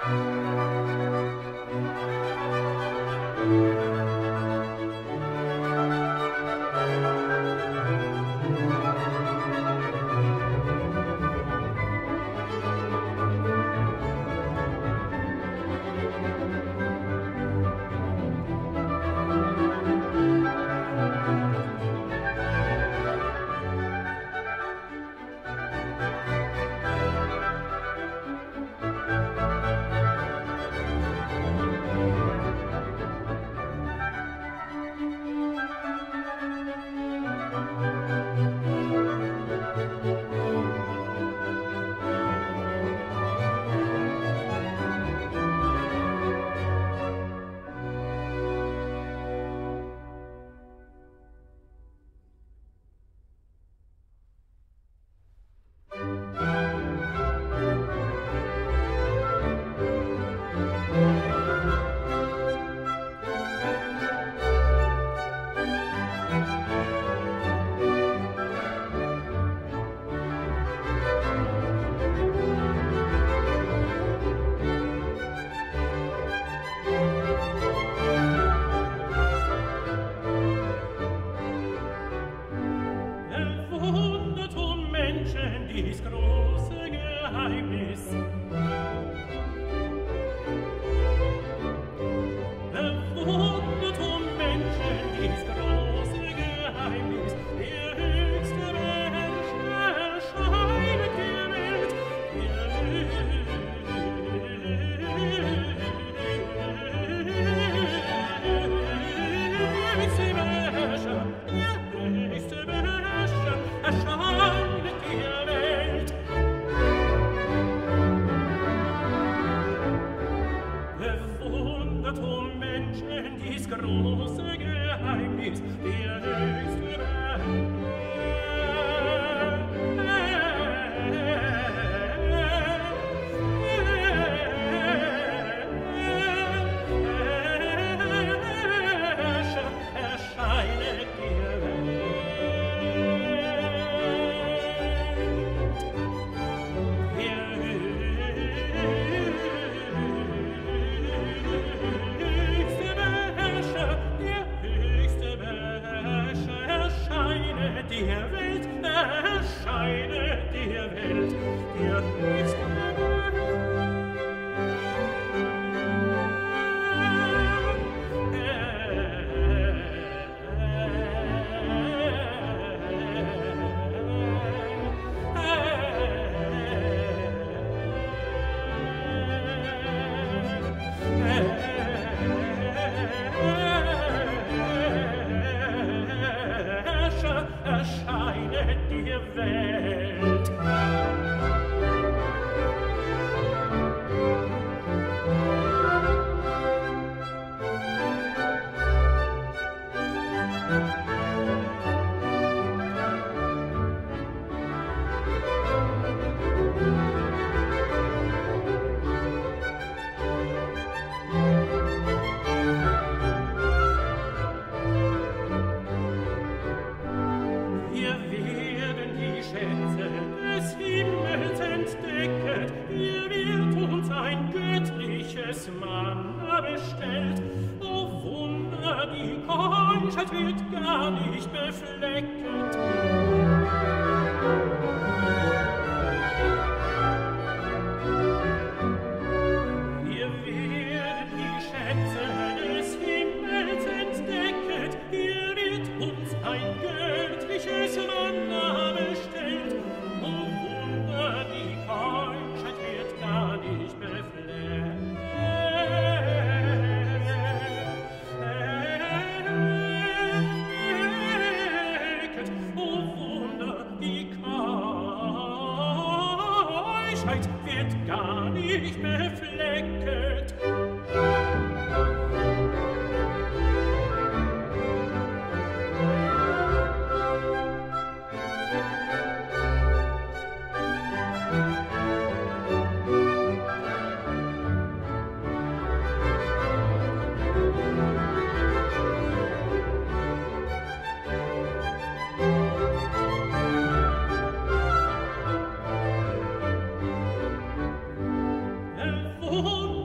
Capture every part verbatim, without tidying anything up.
Oh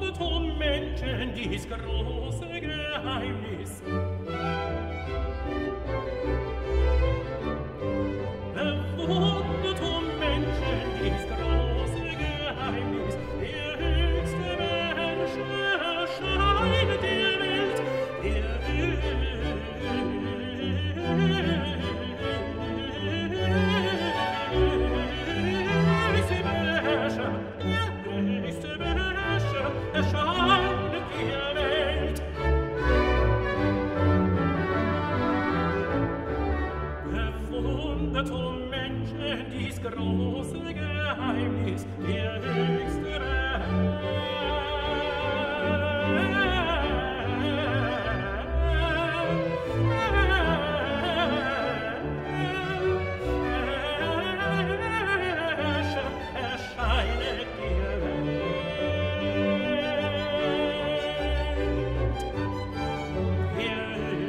dies große Geheimnis. Bewundert um Menschen dies große Geheimnis. Der höchste Beherrscher erscheinet der Welt. Der höchste Beherrscher, der höchste Beherrscher erscheinet der Welt. Bewundert um Menschen dies große Geheimnis, der höchste Beherrscher erscheinet der Welt. Der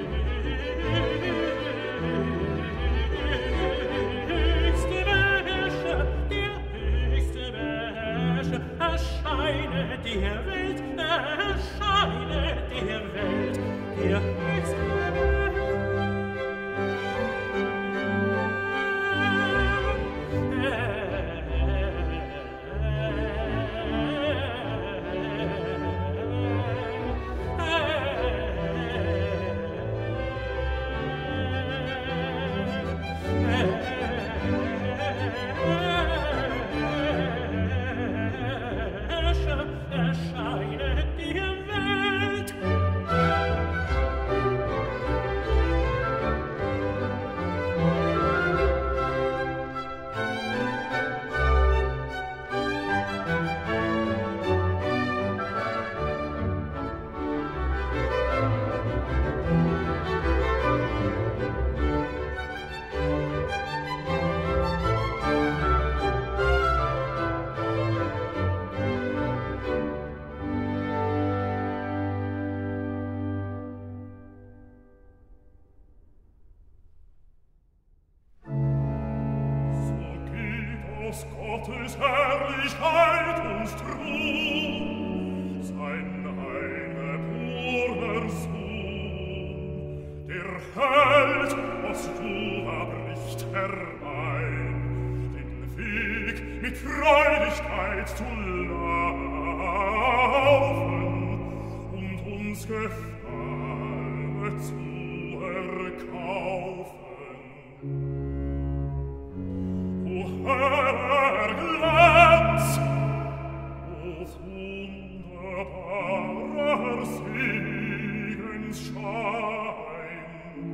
höchste Beherrscher, der höchste Beherrscher erscheinet der Welt, erscheinet der Welt, der höchste Beherrscher erscheinet der Welt. Aus Gottes Herrlichkeit und Thron, sein eingeborener Sohn, der Held aus Jura bricht herein, den Weg mit Freudigkeit zu laufen und uns Gefallen zu erkaufen. Herr Glanz, o wunderbarer Segensschein.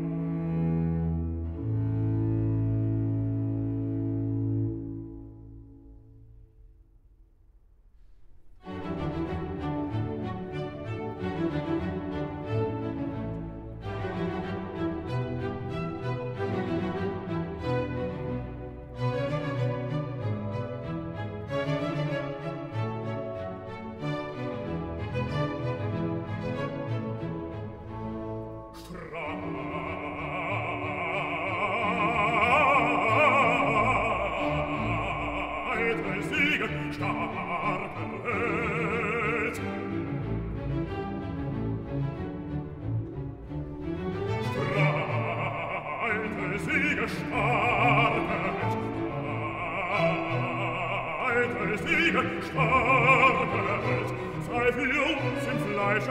Sei für uns im Fleische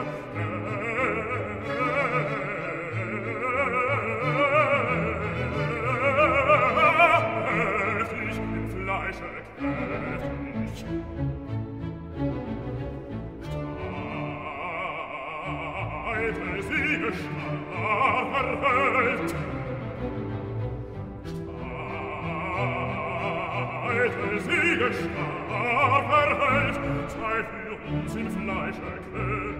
kräftig, im Fleische kräftig. Streite Siege starker Held, streite Siege starker Held, sei für uns in Fleische kräftig.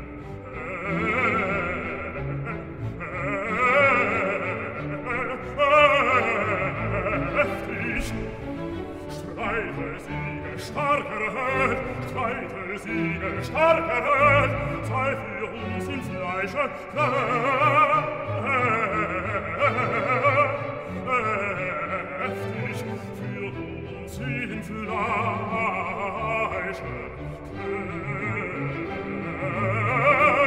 Streite Siege starker Held, streite Siege starker Held, sei für uns in Fleische kräftig, für uns in Fleische kräftig.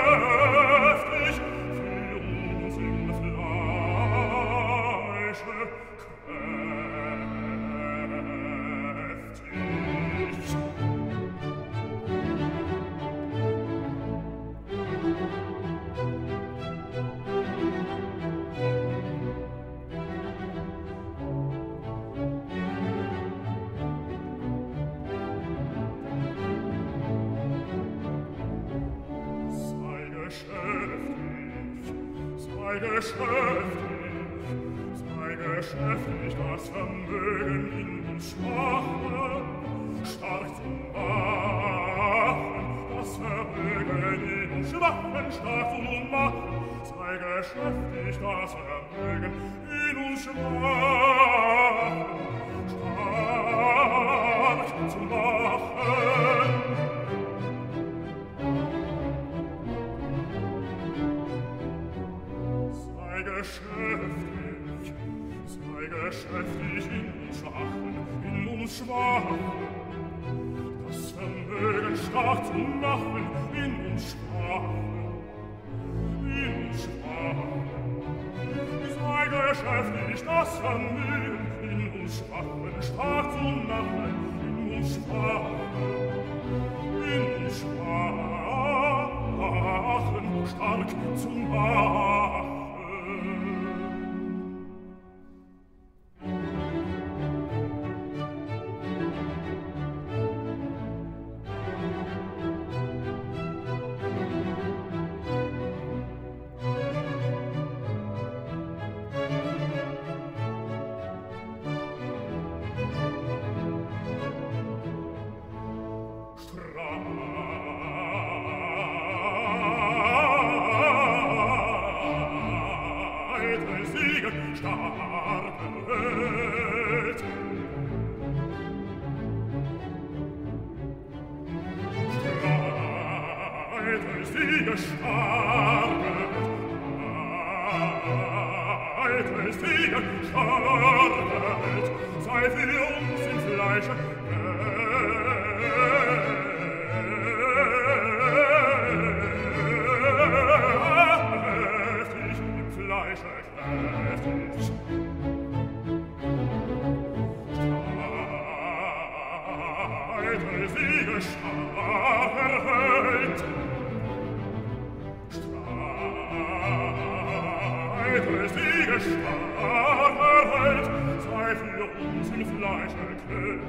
sei geschäftig, sei geschäftig, das Vermögen in uns Schwachen, stark zu machen, das Vermögen in uns Schwachen, stark zu machen, sei geschäftig, das Vermögen in uns Schwachen, stark zu machen. Sei geschäftig, sei geschäftig in uns Schwachen, in uns Schwachen, das Vermögen stark zu machen, in uns Schwachen, in uns Schwachen. Sei geschäftig, das Vermögen in uns Schwachen stark zu machen, in uns Schwachen, in uns Schwachen stark zu machen. Sei für uns im Fleische kräftig, im Fleische kräftig. Streite Siege stark erhält, streite Siege stark erhält, sei für uns im Fleische kräftig.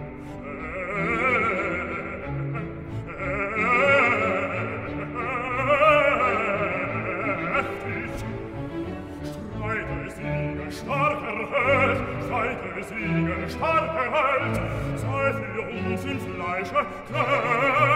Streite Siege stark erhält, streite Siege stark erhält, sei für uns im Fleische kräftig.